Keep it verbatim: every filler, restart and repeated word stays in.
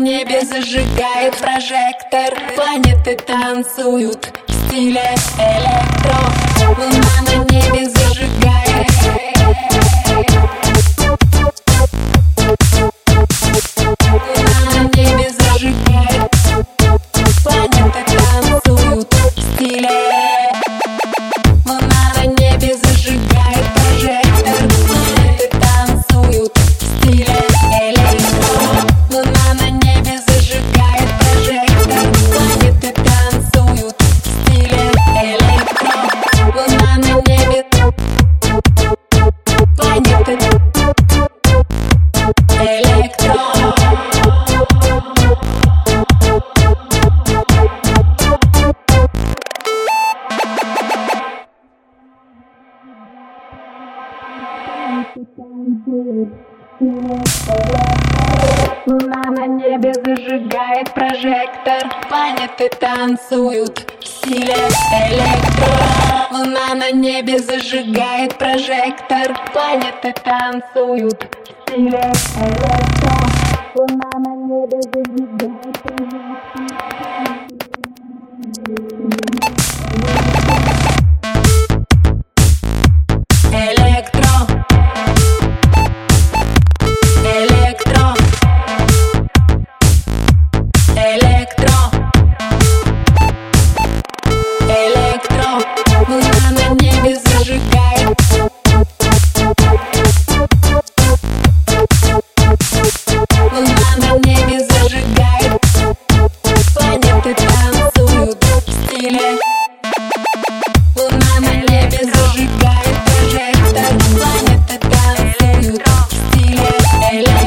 небе зажигает прожектор. Планеты танцуют в стиле электро. Луна на небе зажигает. Луна на небе зажигает. Планеты танцуют в стиле. Луна на небе зажигает прожектор. Планеты танцуют в стиле электро. Луна на небе зажигает прожектор. Планеты танцуют в стиле электро. Луна на небе. Планеты электро. Луна на небе зажигает прожектор. Планеты танцуют в стиле электро. Луна на небе зажигает прожектор. Планеты танцуют в стиле электро. Луна на небе зажигает прожектор. Луна на небе зажигает. Луна на небе зажигает. Планеты танцуют в стиле. Луна на небе зажигает прожектор. Планеты танцуют в стиле электро.